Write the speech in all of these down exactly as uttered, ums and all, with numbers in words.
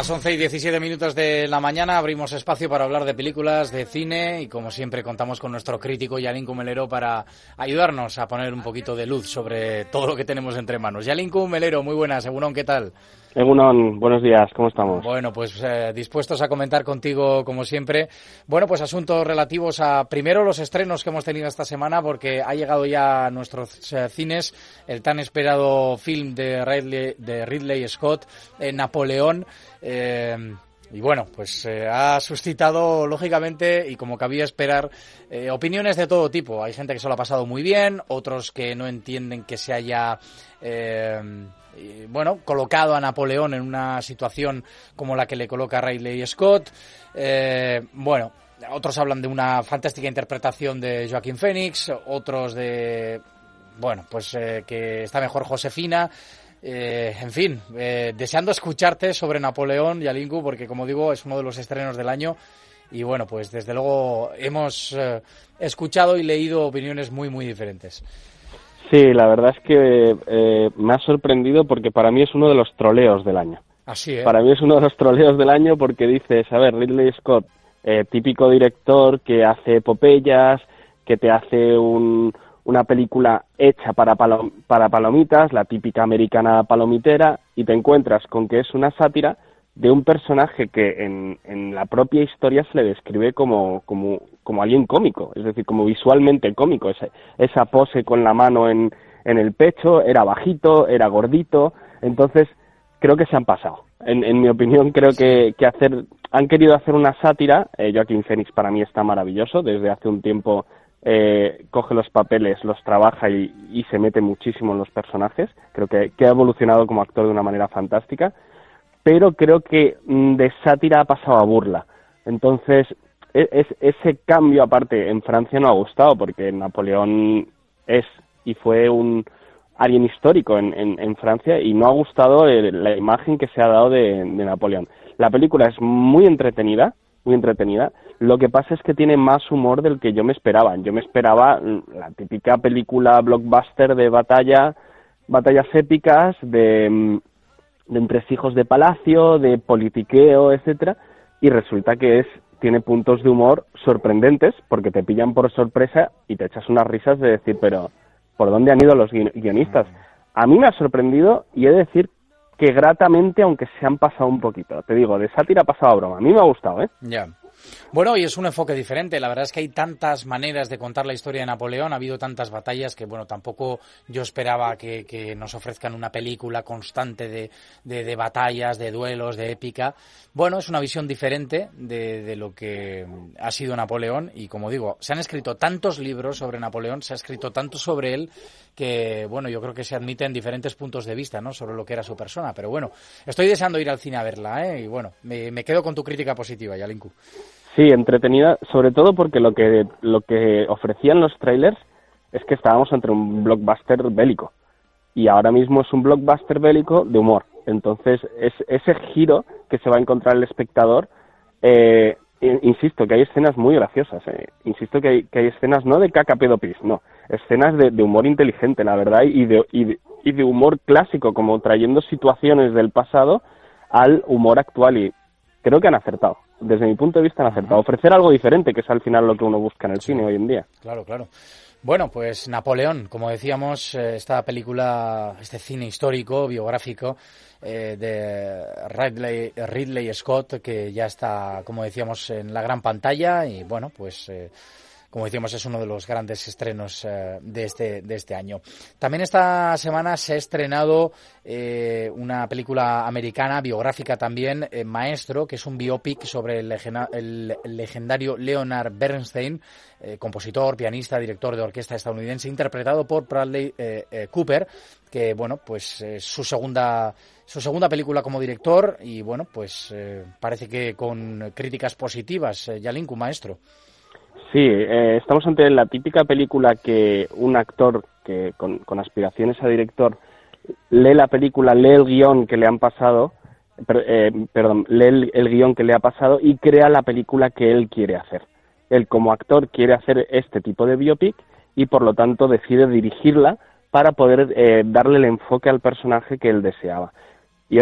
las once y diecisiete minutos de la mañana abrimos espacio para hablar de películas, de cine y como siempre contamos con nuestro crítico Yalinku Melero para ayudarnos a poner un poquito de luz sobre todo lo que tenemos entre manos. Yalinku Melero, muy buenas, Egunon, ¿qué tal? Egunon, buenos días, ¿cómo estamos? Bueno, pues eh, dispuestos a comentar contigo como siempre. Bueno, pues asuntos relativos a primero los estrenos que hemos tenido esta semana porque ha llegado ya a nuestros eh, cines el tan esperado film de Ridley, de Ridley Scott, eh, Napoleón. Eh, y bueno, pues eh, ha suscitado, lógicamente, y como cabía esperar, eh, opiniones de todo tipo. Hay gente que se lo ha pasado muy bien, otros que no entienden que se haya, eh, y, bueno, colocado a Napoleón en una situación como la que le coloca Ridley Scott. Eh, bueno, otros hablan de una fantástica interpretación de Joaquín Phoenix, otros de, bueno, pues eh, que está mejor Josefina. Eh, en fin, eh, deseando escucharte sobre Napoleón, Yalinku, porque como digo, es uno de los estrenos del año y bueno, pues desde luego hemos eh, escuchado y leído opiniones muy, muy diferentes. Sí, la verdad es que eh, me ha sorprendido porque para mí es uno de los troleos del año. Así, ¿eh? Para mí es uno de los troleos del año porque dices, a ver, Ridley Scott, eh, típico director que hace epopeyas, que te hace un... una película hecha para, palom- para palomitas, la típica americana palomitera, y te encuentras con que es una sátira de un personaje que en, en la propia historia se le describe como, como, como alguien cómico, es decir, como visualmente cómico. Esa, esa pose con la mano en, en el pecho, era bajito, era gordito, entonces creo que se han pasado. En, en mi opinión, creo que, que hacer, han querido hacer una sátira. eh, Joaquín Phoenix para mí está maravilloso, desde hace un tiempo. Eh, coge los papeles, los trabaja y, y se mete muchísimo en los personajes. Creo que, que ha evolucionado como actor de una manera fantástica, pero creo que mm, de sátira ha pasado a burla. Entonces, es, es, ese cambio, aparte, en Francia no ha gustado, porque Napoleón es y fue un alguien histórico en, en, en Francia, y no ha gustado el, la imagen que se ha dado de, de Napoleón. La película es muy entretenida, muy entretenida. Lo que pasa es que tiene más humor del que yo me esperaba. Yo me esperaba la típica película blockbuster de batalla, batallas épicas, de, de entresijos de palacio, de politiqueo, etcétera, y resulta que es tiene puntos de humor sorprendentes porque te pillan por sorpresa y te echas unas risas de decir, pero ¿por dónde han ido los guionistas? A mí me ha sorprendido y he de decir que gratamente, aunque se han pasado un poquito. Te digo, de sátira ha pasado a broma. A mí me ha gustado, ¿eh? Ya. Yeah. Bueno, y es un enfoque diferente. La verdad es que hay tantas maneras de contar la historia de Napoleón, ha habido tantas batallas que, bueno, tampoco yo esperaba que, que nos ofrezcan una película constante de, de, de batallas, de duelos, de épica. Bueno, es una visión diferente de, de lo que ha sido Napoleón y, como digo, se han escrito tantos libros sobre Napoleón, se ha escrito tanto sobre él que, bueno, yo creo que se admiten diferentes puntos de vista, ¿no?, sobre lo que era su persona. Pero bueno, estoy deseando ir al cine a verla, ¿eh? Y bueno, me, me quedo con tu crítica positiva, Yalinku. Sí, entretenida, sobre todo porque lo que lo que ofrecían los trailers es que estábamos entre un blockbuster bélico y ahora mismo es un blockbuster bélico de humor. Entonces, es ese giro que se va a encontrar el espectador, eh, insisto, que hay escenas muy graciosas, eh, insisto que hay, que hay escenas no de caca pedo pis, no, escenas de, de humor inteligente, la verdad, y de, y, de, y de humor clásico, como trayendo situaciones del pasado al humor actual, y creo que han acertado. Desde mi punto de vista han acertado. Ofrecer algo diferente, que es al final lo que uno busca en el Sí. cine hoy en día. Claro, claro. Bueno, pues Napoleón, como decíamos, esta película, este cine histórico, biográfico, eh, de Ridley, Ridley Scott, que ya está, como decíamos, en la gran pantalla y, bueno, pues... Eh, como decíamos, es uno de los grandes estrenos eh, de este de este año. También esta semana se ha estrenado eh, una película americana, biográfica también, eh, Maestro, que es un biopic sobre el, legena, el, el legendario Leonard Bernstein, eh, compositor, pianista, director de orquesta estadounidense, interpretado por Bradley eh, eh, Cooper, que, bueno, pues es eh, su segunda... su segunda película como director y, bueno, pues eh, parece que con críticas positivas. Eh, Yalinku, Maestro. Sí, eh, estamos ante la típica película que un actor que con, con aspiraciones a director lee la película, lee el guión que le han pasado, per, eh, perdón, lee el, el guión que le ha pasado y crea la película que él quiere hacer. Él como actor quiere hacer este tipo de biopic y por lo tanto decide dirigirla para poder eh, darle el enfoque al personaje que él deseaba. Y oye,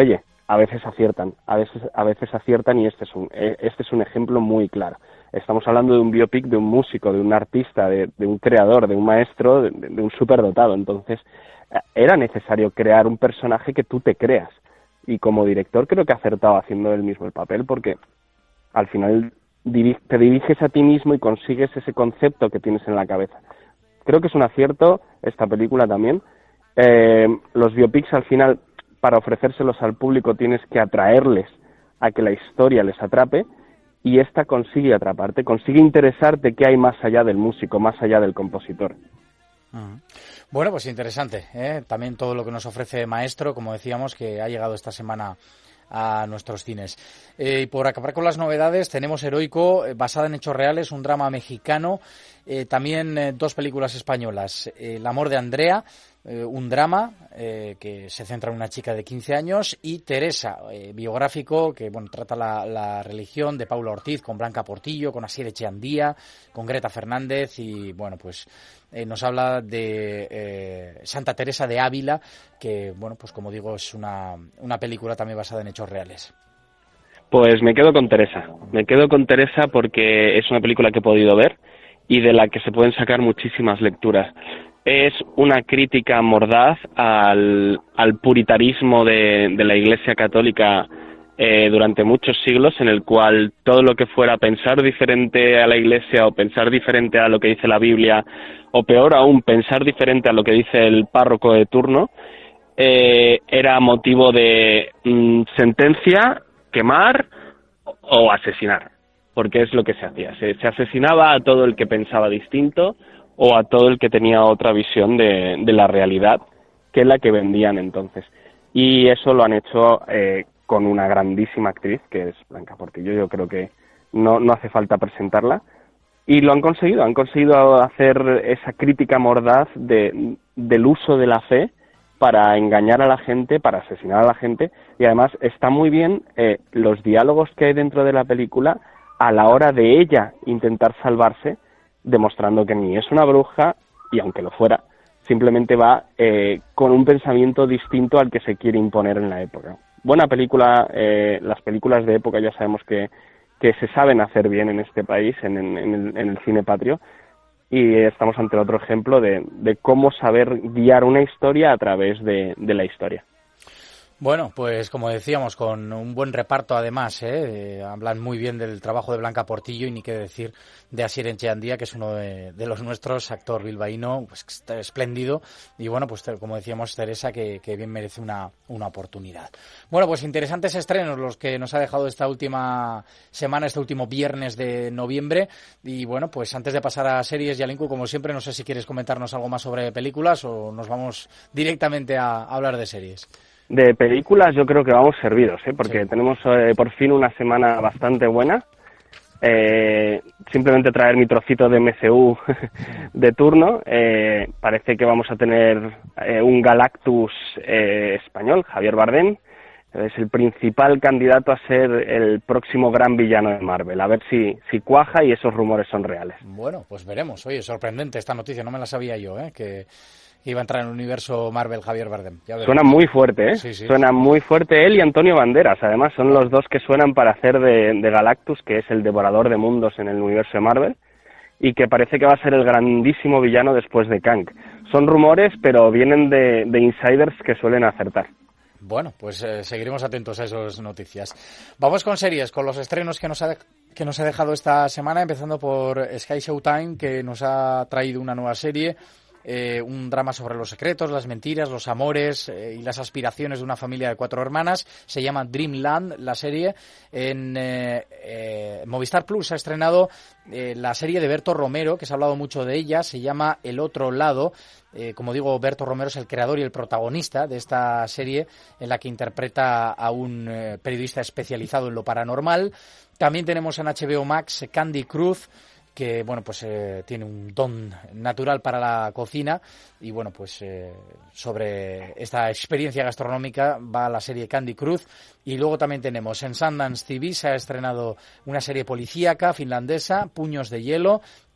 a veces aciertan, a veces a veces aciertan y este es un este es un ejemplo muy claro. Estamos hablando de un biopic de un músico, de un artista, de, de un creador, de un maestro, de, de un superdotado. Entonces, era necesario crear un personaje que tú te creas. Y como director creo que ha acertado haciendo él mismo el papel, porque al final te diriges a ti mismo y consigues ese concepto que tienes en la cabeza. Creo que es un acierto esta película también. Eh, los biopics al final, para ofrecérselos al público, tienes que atraerles a que la historia les atrape, y esta consigue atraparte, consigue interesarte qué hay más allá del músico, más allá del compositor. Uh-huh. Bueno, pues interesante, ¿eh? También todo lo que nos ofrece Maestro, como decíamos, que ha llegado esta semana a nuestros cines. Eh, y por acabar con las novedades, tenemos Heroico, eh, basada en hechos reales, un drama mexicano, eh, también eh, dos películas españolas, eh, El amor de Andrea, eh, un drama eh, que se centra en una chica de quince años, y Teresa, eh, biográfico, que bueno trata la, la religión, de Paula Ortiz, con Blanca Portillo, con Asier Echeandía, con Greta Fernández, y bueno, pues eh, nos habla de eh, Santa Teresa de Ávila, que bueno, pues como digo, es una, una película también basada en hechos reales. Pues me quedo con Teresa, me quedo con Teresa porque es una película que he podido ver y de la que se pueden sacar muchísimas lecturas. Es una crítica mordaz al, al puritarismo de, de la Iglesia Católica eh, durante muchos siglos, en el cual todo lo que fuera pensar diferente a la Iglesia o pensar diferente a lo que dice la Biblia, o peor aún, pensar diferente a lo que dice el párroco de turno, eh, era motivo de mm, sentencia, quemar o asesinar, porque es lo que se hacía. Se, se asesinaba a todo el que pensaba distinto o a todo el que tenía otra visión de, de la realidad que la que vendían entonces. Y eso lo han hecho eh, con una grandísima actriz, que es Blanca Portillo. Yo creo que no, no hace falta presentarla. Y lo han conseguido, han conseguido hacer esa crítica mordaz de, del uso de la fe para engañar a la gente, para asesinar a la gente, y además está muy bien eh, los diálogos que hay dentro de la película a la hora de ella intentar salvarse, demostrando que ni es una bruja, y aunque lo fuera, simplemente va eh, con un pensamiento distinto al que se quiere imponer en la época. Buena película, eh, las películas de época ya sabemos que, que se saben hacer bien en este país, en, en, en, el, en el cine patrio, y estamos ante otro ejemplo de, de cómo saber guiar una historia a través de, de la historia. Bueno, pues como decíamos, con un buen reparto además, ¿eh? Eh, hablan muy bien del trabajo de Blanca Portillo, y ni qué decir de Asier Echeandía, que es uno de, de los nuestros, actor bilbaíno, pues espléndido, y bueno, pues como decíamos, Teresa, que, que bien merece una, una oportunidad. Bueno, pues interesantes estrenos los que nos ha dejado esta última semana, este último viernes de noviembre, y bueno, pues antes de pasar a series, Yalenku, como siempre, no sé si quieres comentarnos algo más sobre películas o nos vamos directamente a, a hablar de series. De películas yo creo que vamos servidos, ¿eh? Porque sí. tenemos eh, por fin una semana bastante buena. Eh, simplemente traer mi trocito de M C U de turno. Eh, parece que vamos a tener eh, un Galactus eh, español, Javier Bardem. Es el principal candidato a ser el próximo gran villano de Marvel. A ver si, si cuaja y esos rumores son reales. Bueno, pues veremos. Oye, sorprendente esta noticia, no me la sabía yo, ¿eh? Que... iba a entrar en el universo Marvel Javier Bardem. Suena muy fuerte, ¿eh? Sí, sí. Suena muy fuerte él y Antonio Banderas. Además, son los dos que suenan para hacer de, de Galactus, que es el devorador de mundos en el universo de Marvel, y que parece que va a ser el grandísimo villano después de Kang. Son rumores, pero vienen de, de insiders que suelen acertar. Bueno, pues eh, seguiremos atentos a esas noticias. Vamos con series, con los estrenos que nos ha, que nos ha dejado esta semana, empezando por Sky Showtime, que nos ha traído una nueva serie. Eh, un drama sobre los secretos, las mentiras, los amores eh, y las aspiraciones de una familia de cuatro hermanas. Se llama Dreamland, la serie. En eh, eh, Movistar Plus ha estrenado eh, la serie de Berto Romero, que se ha hablado mucho de ella. Se llama El otro lado. Eh, como digo, Berto Romero es el creador y el protagonista de esta serie, en la que interpreta a un eh, periodista especializado en lo paranormal. También tenemos en H B O Max Candy Cruz, que bueno, pues eh, tiene un don natural para la cocina, y bueno, pues eh, sobre esta experiencia gastronómica va la serie Candy Cruz. Y luego también tenemos en Sundance T V, se ha estrenado una serie policíaca finlandesa, Puños de hielo,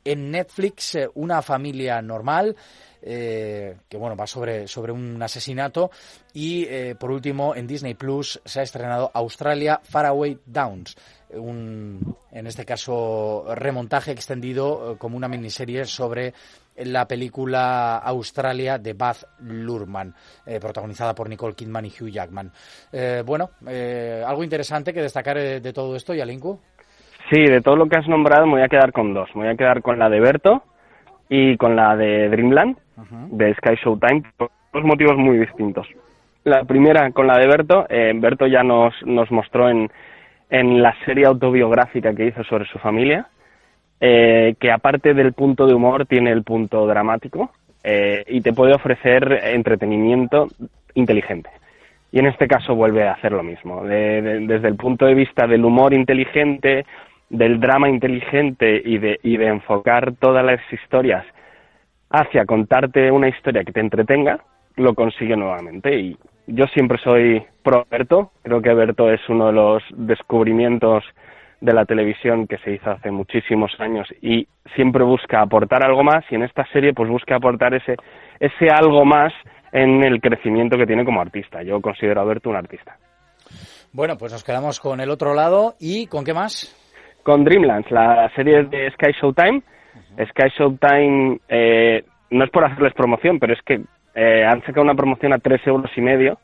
en Netflix, eh, Una familia normal, eh, que bueno, va sobre, sobre un asesinato. Y eh, por último, en Disney Plus se ha estrenado Australia Faraway Downs, un, en este caso, remontaje extendido eh, como una miniserie sobre la película Australia de Baz Luhrmann, eh, protagonizada por Nicole Kidman y Hugh Jackman. Eh, bueno, eh, algo interesante que destacar eh, de todo esto, Yalinku. Sí, de todo lo que has nombrado me voy a quedar con dos. Me voy a quedar con la de Berto y con la de Dreamland, uh-huh. de Sky Showtime, por dos motivos muy distintos. La primera, con la de Berto, eh, Berto ya nos, nos mostró en, en la serie autobiográfica que hizo sobre su familia, Eh, que aparte del punto de humor tiene el punto dramático eh, y te puede ofrecer entretenimiento inteligente. Y en este caso vuelve a hacer lo mismo. De, de, desde el punto de vista del humor inteligente, del drama inteligente y de, y de enfocar todas las historias hacia contarte una historia que te entretenga, lo consigue nuevamente. Y yo siempre soy pro Berto. Creo que Berto es uno de los descubrimientos de la televisión que se hizo hace muchísimos años y siempre busca aportar algo más, y en esta serie pues busca aportar ese ese algo más en el crecimiento que tiene como artista. Yo considero a Berto un artista. Bueno, pues nos quedamos con el otro lado. ¿Y con qué más? Con Dreamlands, la serie de Sky Showtime. Uh-huh. Sky Showtime, eh, no es por hacerles promoción, pero es que eh, han sacado una promoción a tres euros y medio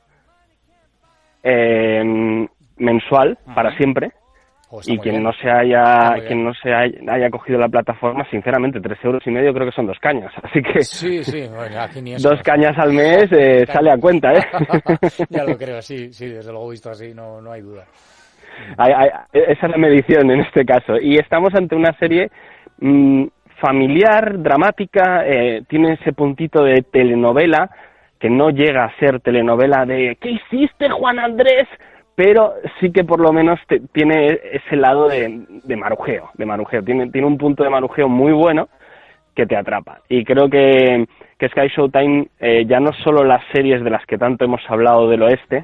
eh, mensual, uh-huh. para siempre. Oh, y quien bien. no se haya quien no se haya, haya cogido la plataforma, sinceramente, tres euros y medio creo que son dos cañas, así que sí, sí, bueno, aquí ni eso. Dos cañas al mes eh, sale a cuenta, ¿eh? Ya lo creo, sí, sí, desde luego visto así, no, no hay duda. Hay, hay, esa es la medición en este caso, y estamos ante una serie mmm, familiar, dramática, eh, tiene ese puntito de telenovela, que no llega a ser telenovela de ¿qué hiciste, Juan Andrés?, pero sí que por lo menos te, tiene ese lado de, de marujeo, de marujeo. Tiene, tiene un punto de marujeo muy bueno que te atrapa. Y creo que, que Sky Showtime, eh, ya no solo las series de las que tanto hemos hablado del oeste,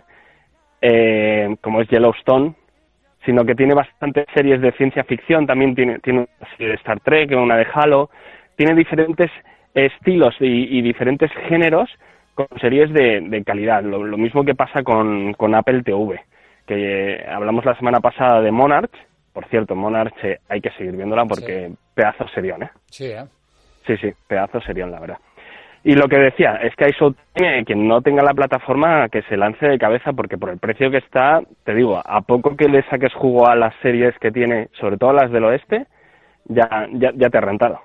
eh, como es Yellowstone, sino que tiene bastantes series de ciencia ficción, también tiene, tiene una serie de Star Trek, una de Halo, tiene diferentes estilos y, y diferentes géneros con series de, de calidad. Lo, lo mismo que pasa con, con Apple T V. Que eh, hablamos la semana pasada de Monarch. Por cierto, Monarch eh, hay que seguir viéndola porque sí. Pedazo serión, ¿eh? Sí, ¿eh? Sí, sí, pedazo serión, la verdad. Y lo que decía, es que hay Showtime, eh, quien no tenga la plataforma, que se lance de cabeza, porque por el precio que está, te digo, a poco que le saques jugo a las series que tiene, sobre todo las del oeste, ya, ya, ya te ha rentado.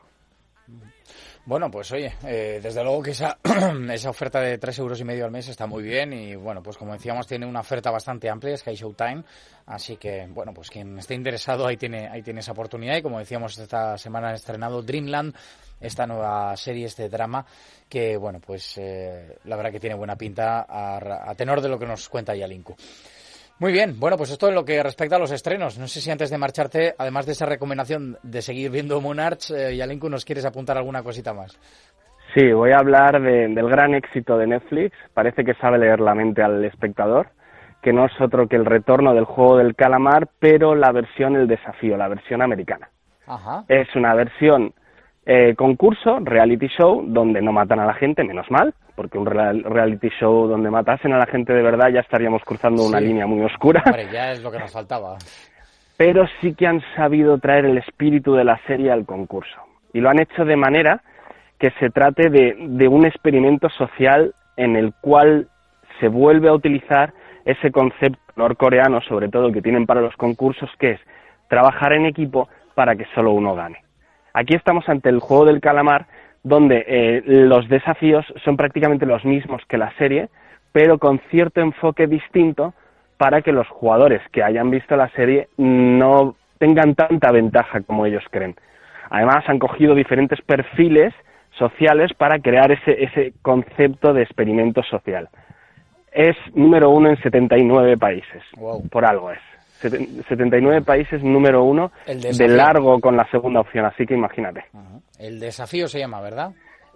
Bueno, pues oye, eh, desde luego que esa esa oferta de tres euros y medio al mes está muy bien y bueno, pues como decíamos tiene una oferta bastante amplia, Sky Showtime, así que bueno, pues quien esté interesado ahí tiene ahí tiene esa oportunidad y como decíamos esta semana han estrenado Dreamland, esta nueva serie, este drama que bueno, pues eh, la verdad que tiene buena pinta a, a tenor de lo que nos cuenta Yalinku. Muy bien, bueno, pues esto en lo que respecta a los estrenos. No sé si antes de marcharte, además de esa recomendación de seguir viendo Monarch, eh, Yalinku, ¿nos quieres apuntar alguna cosita más? Sí, voy a hablar de, del gran éxito de Netflix. Parece que sabe leer la mente al espectador, que no es otro que el retorno del juego del calamar, pero la versión El Desafío, la versión americana. Ajá. Es una versión eh, concurso, reality show, donde no matan a la gente, menos mal, porque un real, reality show donde matasen a la gente de verdad ya estaríamos cruzando una sí. línea muy oscura. Hombre, ya es lo que nos faltaba. Pero sí que han sabido traer el espíritu de la serie al concurso. Y lo han hecho de manera que se trate de, de un experimento social en el cual se vuelve a utilizar ese concepto norcoreano, sobre todo, que tienen para los concursos, que es trabajar en equipo para que solo uno gane. Aquí estamos ante el juego del calamar, donde eh, los desafíos son prácticamente los mismos que la serie, pero con cierto enfoque distinto para que los jugadores que hayan visto la serie no tengan tanta ventaja como ellos creen. Además, han cogido diferentes perfiles sociales para crear ese, ese concepto de experimento social. Es número uno en setenta y nueve países, wow. Por algo es. setenta y nueve países, número uno, de largo con la segunda opción, así que imagínate. Uh-huh. El desafío se llama, ¿verdad?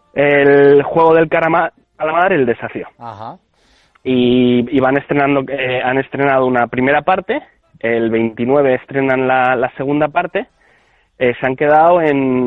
El juego del calamar, el desafío. Ajá. Y, y van estrenando, eh, han estrenado una primera parte, el veintinueve estrenan la, la segunda parte, eh, se han quedado en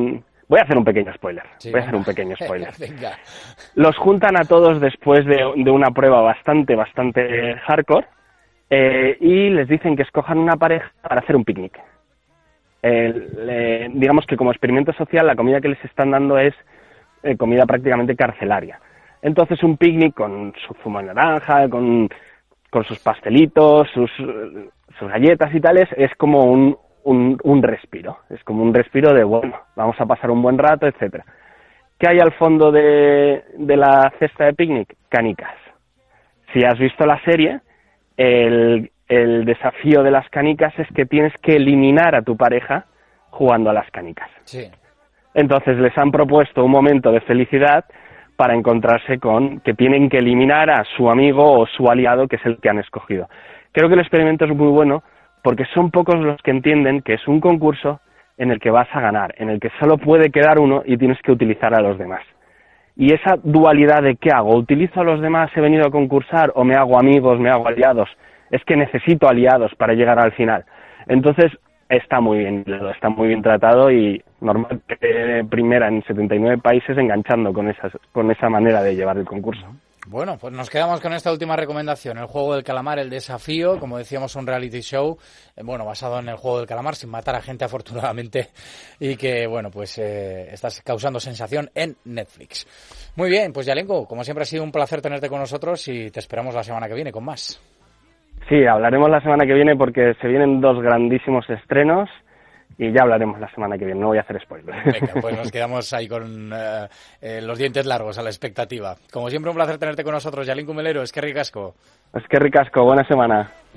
Voy a hacer un pequeño spoiler. Sí, voy a hacer un pequeño spoiler. Venga. Los juntan a todos después de, de una prueba bastante, bastante hardcore eh, y les dicen que escojan una pareja para hacer un picnic. Eh, le, digamos que como experimento social la comida que les están dando es eh, comida prácticamente carcelaria. Entonces un picnic con su zumo de naranja, con, con sus pastelitos, sus, sus galletas y tales, es como un, un, un respiro. Es como un respiro de, bueno, vamos a pasar un buen rato, etcétera. ¿Qué hay al fondo de, de la cesta de picnic? Canicas. Si has visto la serie, el, el desafío de las canicas es que tienes que eliminar a tu pareja jugando a las canicas. Sí. Entonces les han propuesto un momento de felicidad para encontrarse con que tienen que eliminar a su amigo o su aliado, que es el que han escogido. Creo que el experimento es muy bueno porque son pocos los que entienden que es un concurso en el que vas a ganar, en el que solo puede quedar uno y tienes que utilizar a los demás. Y esa dualidad de ¿qué hago? ¿Utilizo a los demás, he venido a concursar, o me hago amigos, me hago aliados? Es que necesito aliados para llegar al final. Entonces, está muy bien, está muy bien tratado y normal que primera en setenta y nueve países enganchando con, esas, con esa manera de llevar el concurso. Bueno, pues nos quedamos con esta última recomendación, el juego del calamar, el desafío, como decíamos, un reality show, eh, bueno, basado en el juego del calamar, sin matar a gente afortunadamente, y que, bueno, pues eh, estás causando sensación en Netflix. Muy bien, pues Yalenko, como siempre ha sido un placer tenerte con nosotros y te esperamos la semana que viene con más. Sí, hablaremos la semana que viene porque se vienen dos grandísimos estrenos y ya hablaremos la semana que viene, no voy a hacer spoilers. Venga, pues nos quedamos ahí con uh, eh, los dientes largos a la expectativa. Como siempre, un placer tenerte con nosotros, Yalenko Melero, es que ricasco. Es que ricasco, buena semana.